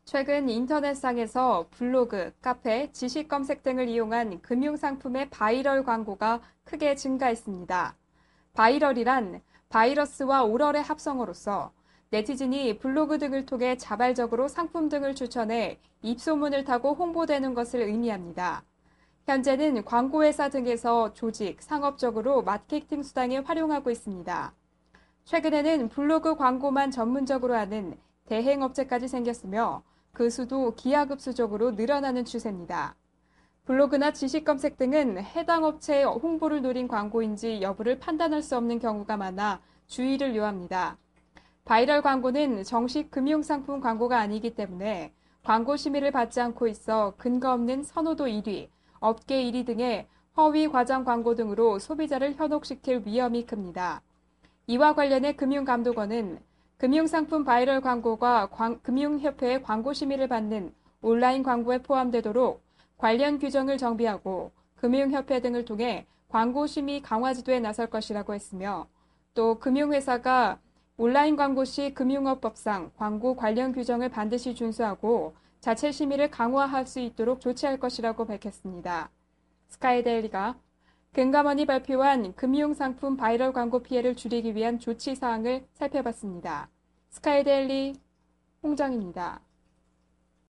최근 인터넷상에서 블로그, 카페, 지식 검색 등을 이용한 금융상품의 바이럴 광고가 크게 증가했습니다. 바이럴이란 바이러스와 오럴의 합성어로서 네티즌이 블로그 등을 통해 자발적으로 상품 등을 추천해 입소문을 타고 홍보되는 것을 의미합니다. 현재는 광고회사 등에서 조직, 상업적으로 마케팅 수단에 활용하고 있습니다. 최근에는 블로그 광고만 전문적으로 하는 대행업체까지 생겼으며 그 수도 기하급수적으로 늘어나는 추세입니다. 블로그나 지식 검색 등은 해당 업체의 홍보를 노린 광고인지 여부를 판단할 수 없는 경우가 많아 주의를 요합니다. 바이럴 광고는 정식 금융상품 광고가 아니기 때문에 광고 심의를 받지 않고 있어 근거 없는 선호도 1위, 업계 1위 등의 허위 과장 광고 등으로 소비자를 현혹시킬 위험이 큽니다. 이와 관련해 금융감독원은 금융상품 바이럴 광고가 금융협회의 광고 심의를 받는 온라인 광고에 포함되도록 관련 규정을 정비하고 금융협회 등을 통해 광고 심의 강화 지도에 나설 것이라고 했으며 또 금융회사가 온라인 광고 시 금융업법상 광고 관련 규정을 반드시 준수하고 자체 심의를 강화할 수 있도록 조치할 것이라고 밝혔습니다. 스카이데일리가 금감원이 발표한 금융상품 바이럴 광고 피해를 줄이기 위한 조치 사항을 살펴봤습니다. 스카이데일리 홍정입니다.